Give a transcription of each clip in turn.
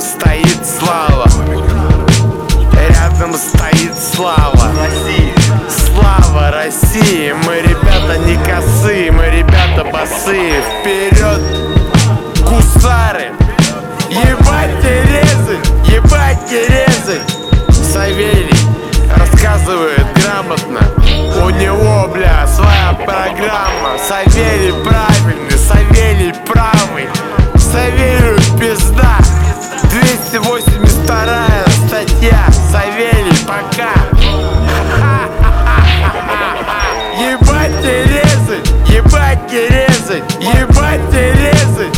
стоит слава, рядом стоит слава. Слава России, мы ребята не косые, мы ребята босые. Вперед, гусары! Ебать и резать, ебать и резать. Савелий рассказывает грамотно, у него, бля, своя программа. Савелий правильный, Савелий правый, Савелию пизда. 282-я статья, Савелий, пока. Ебать и резать, ебать и резать, ебать и резать,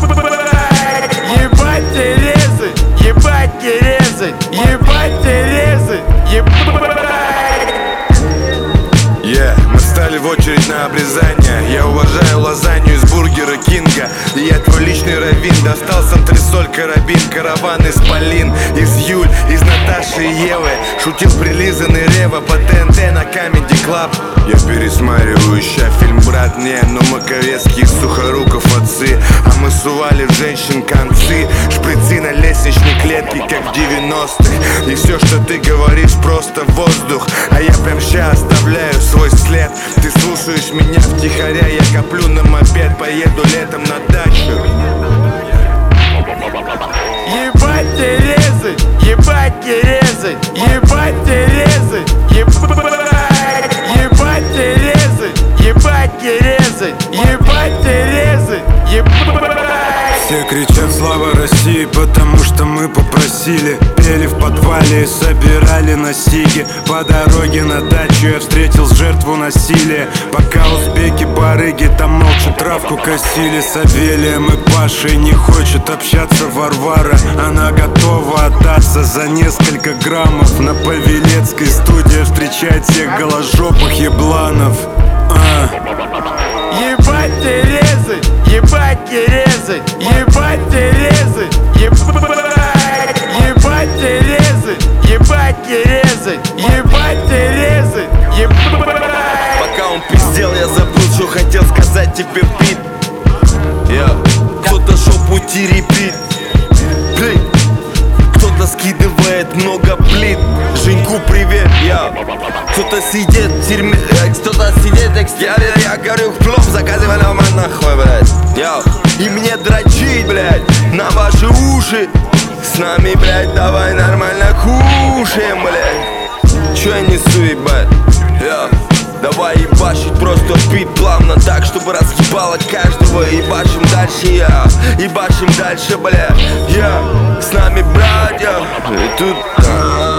ебать и резать, ебать и резать, ебать и резать, Мы встали в очередь на обрезание. Я уважаю лазанью из бургера Кинга. И я твой личный раввин. Достал с антресоль карабин, караван из Полин, из Юль, из Наташи и Евы. Шутил прилизанный Рева по ТНТ на Comedy Club. Я пересматриваю, ища фильм «Брат не», но маковецких сухоруков отцы. А мы сували в женщин концы, шприцы на лестничной клетке, как в 90-х. И все, что ты говоришь, просто воздух. А я прям ща оставляю свой след. Ты слушаешь меня втихаря, я коплю на мопед, поеду летом на дачу. Ебать и резать, ебать и резать, ебать и резать, ебать и резать, ебать и резать, ебать и резать, Все кричат слава России, потому что мы попросили. Пели в подвале и собирали на сиги. По дороге на дачу я встретил жертву насилия. Пока узбеки-барыги там молча травку косили. С Савелием и Пашей не хочет общаться Варвара. Она готова отдаться за несколько граммов. На Павелецкой студия встречает всех голожопых ебланов. Ебать и резать, ебать и резать, ебать и резать, ебать и резать, ебать и резать, ебать и резать, Пока он пиздел, я забыл, что хотел сказать тебе, Пит. Кто-то шел пути репит. Кто-то скидывает много плит. Женьку привет, кто-то сидит в тюрьме, кто-то сидит в экстере. Я говорю, плов заказывай нам нахуй, блядь. И мне дрочить, блядь, на ваши уши. С нами, блядь, давай нормально кушаем, блядь. Чё я несу, ебать? Давай ебашить, просто пить плавно так, чтобы разъебало каждого. Ебашим дальше, ебашим дальше, бля. С нами братья, и тут